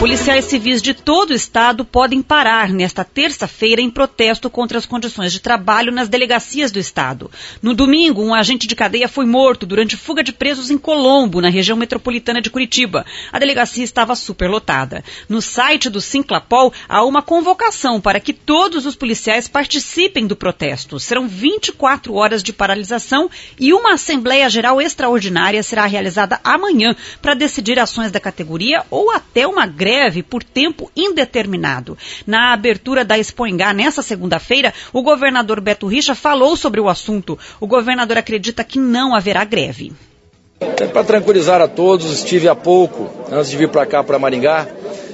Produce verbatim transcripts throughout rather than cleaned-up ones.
Policiais civis de todo o estado podem parar nesta terça-feira em protesto contra as condições de trabalho nas delegacias do estado. No domingo, um agente de cadeia foi morto durante fuga de presos em Colombo, na região metropolitana de Curitiba. A delegacia estava superlotada. No site do Sinclapol há uma convocação para que todos os policiais participem do protesto. Serão vinte e quatro horas de paralisação e uma Assembleia Geral Extraordinária será realizada amanhã para decidir ações da categoria ou até uma greve por tempo indeterminado. Na abertura da Expo Engá, nessa segunda-feira, o governador Beto Richa falou sobre o assunto. O governador acredita que não haverá greve. Para tranquilizar a todos, estive há pouco, antes de vir para cá, para Maringá,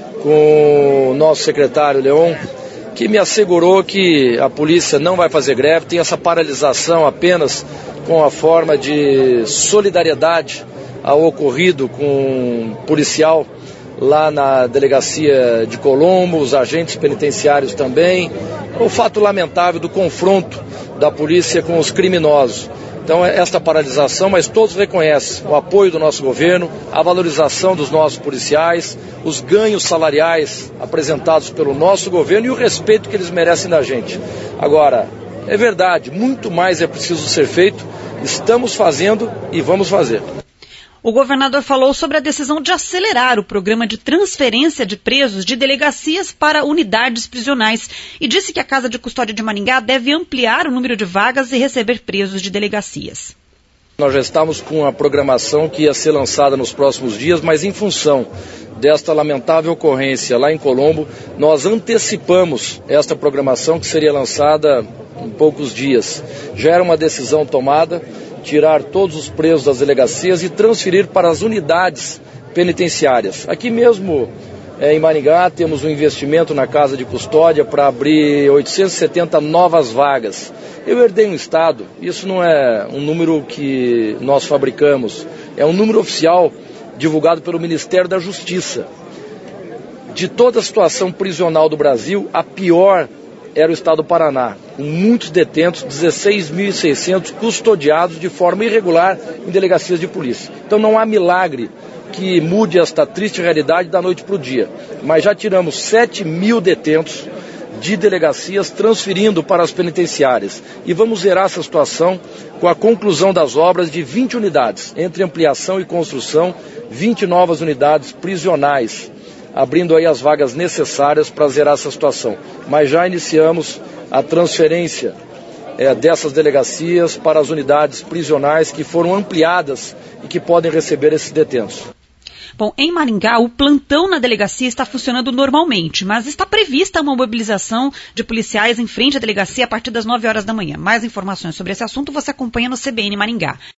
com o nosso secretário Leon, que me assegurou que a polícia não vai fazer greve, tem essa paralisação apenas com a forma de solidariedade ao ocorrido com um policial lá na delegacia de Colombo, os agentes penitenciários também, o fato lamentável do confronto da polícia com os criminosos. Então, esta paralisação, mas todos reconhecem o apoio do nosso governo, a valorização dos nossos policiais, os ganhos salariais apresentados pelo nosso governo e o respeito que eles merecem da gente. Agora, é verdade, muito mais é preciso ser feito, estamos fazendo e vamos fazer. O governador falou sobre a decisão de acelerar o programa de transferência de presos de delegacias para unidades prisionais e disse que a Casa de Custódia de Maringá deve ampliar o número de vagas e receber presos de delegacias. Nós já estamos com a programação que ia ser lançada nos próximos dias, mas em função desta lamentável ocorrência lá em Colombo, nós antecipamos esta programação que seria lançada em poucos dias. Já era uma decisão tomada, tirar todos os presos das delegacias e transferir para as unidades penitenciárias. Aqui mesmo é, em Maringá temos um investimento na Casa de Custódia para abrir oitocentas e setenta novas vagas. Eu herdei um estado, isso não é um número que nós fabricamos, é um número oficial divulgado pelo Ministério da Justiça. De toda a situação prisional do Brasil, a pior era o estado do Paraná, com muitos detentos, dezesseis mil e seiscentos custodiados de forma irregular em delegacias de polícia. Então não há milagre que mude esta triste realidade da noite para o dia. Mas já tiramos sete mil detentos de delegacias transferindo para as penitenciárias. E vamos zerar essa situação com a conclusão das obras de vinte unidades, entre ampliação e construção, vinte novas unidades prisionais, abrindo aí as vagas necessárias para zerar essa situação. Mas já iniciamos a transferência é, dessas delegacias para as unidades prisionais que foram ampliadas e que podem receber esses detentos. Bom, em Maringá, o plantão na delegacia está funcionando normalmente, mas está prevista uma mobilização de policiais em frente à delegacia a partir das nove horas da manhã. Mais informações sobre esse assunto você acompanha no C B N Maringá.